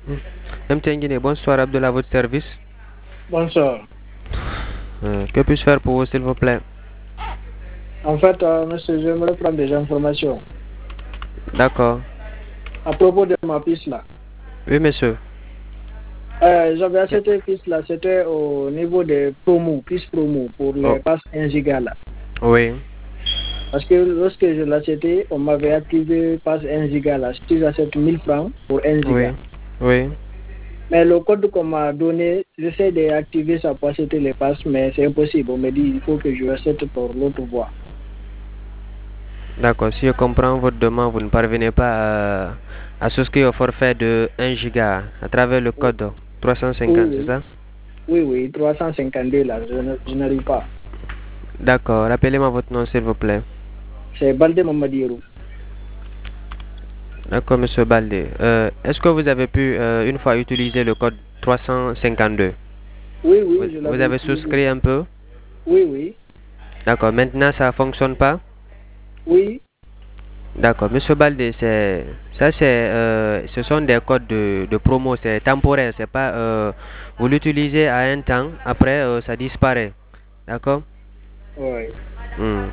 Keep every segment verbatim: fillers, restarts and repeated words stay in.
Hmm. M T N Guinée, bonsoir Abdullah, à votre service. Bonsoir. Euh, que puis-je faire pour vous, s'il vous plaît? En fait, euh, monsieur, j'aimerais prendre des informations D'accord. à propos de ma piste là. Oui, monsieur. Euh, j'avais Tiens. acheté piste là, c'était au niveau des promos, piste promo pour Oh, les passes un giga là. oui, Parce que lorsque je l'ai acheté, on m'avait activé passe un giga là. Si j'achète mille francs pour un giga. oui, oui. Mais le code qu'on m'a donné, j'essaie d'activer ça pour acheter les passes, mais c'est impossible. On me dit il faut que je achète pour l'autre voie. D'accord. Si je comprends votre demande, vous ne parvenez pas à, à souscrire au forfait de un giga à travers le Oui, code trois cent oui, cinquante, c'est oui, ça? oui, oui, trois cent cinquante-deux là, je ne- je n'arrive pas. D'accord. Rappelez-moi votre nom, s'il vous plaît. C'est Balde Mamadiro. D'accord, monsieur Baldé. Euh, est-ce que vous avez pu euh, une fois utiliser le code trois cent cinquante-deux? Oui, Vous, oui, je vous l'avais avez utilisé. souscrit un peu? Oui, oui, D'accord. Maintenant, ça fonctionne pas? oui. D'accord, Monsieur Baldé, c'est ça, c'est euh, ce sont des codes de, de promo, c'est temporaire, c'est pas euh, vous l'utilisez à un temps, après euh, ça disparaît. D'accord? Oui. Hmm.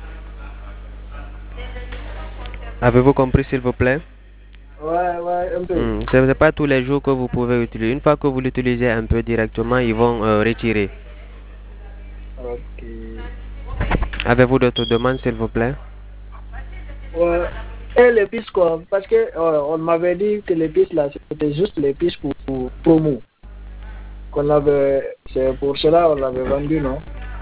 Avez-vous compris, s'il vous plaît? Ouais, ouais, un peu. Hmm. C'est c'est pas tous les jours que vous pouvez utiliser. Une fois que vous l'utilisez un peu directement, ils vont euh, retirer. Ok. Avez-vous d'autres demandes, s'il vous plaît? Ouais. Et les pistes, quoi, parce que euh, on m'avait dit que les pistes là, c'était juste les pistes pour, pour promo. Qu'on avait, c'est pour cela qu'on l'avait vendu, non?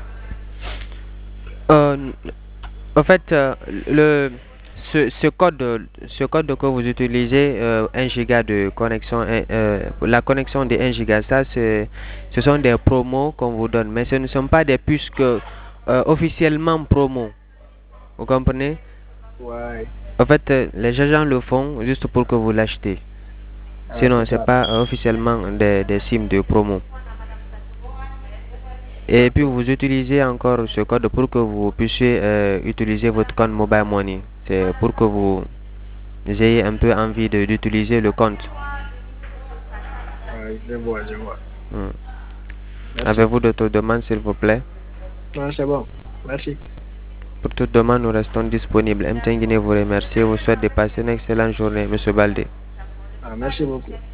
Euh, En fait, euh, le, ce, ce code, ce code que vous utilisez, euh, un giga de connexion, un- euh, la connexion de un giga, ça, c'est, ce sont des promos qu'on vous donne, mais ce ne sont pas des puces que, euh, officiellement promo. Vous comprenez? Ouais. En fait, euh, les gens le font juste pour que vous l'achetez. Ah, Sinon, c'est c'est ça. pas euh, officiellement des, des sims de promo. Et puis, D'accord. vous utilisez encore ce code pour que vous puissiez euh, utiliser votre compte Mobile Money. C'est pour que vous j'ai un peu envie de- d'utiliser le compte. Ouais, je vois, je vois. Hmm. Merci. Avez-vous d'autres demandes, s'il vous plaît? Non, c'est bon. Merci. Pour toute demande, nous restons disponibles. M T N Guinée vous remercie et vous souhaite de passer une excellente journée, Monsieur Baldé. Ah, merci beaucoup.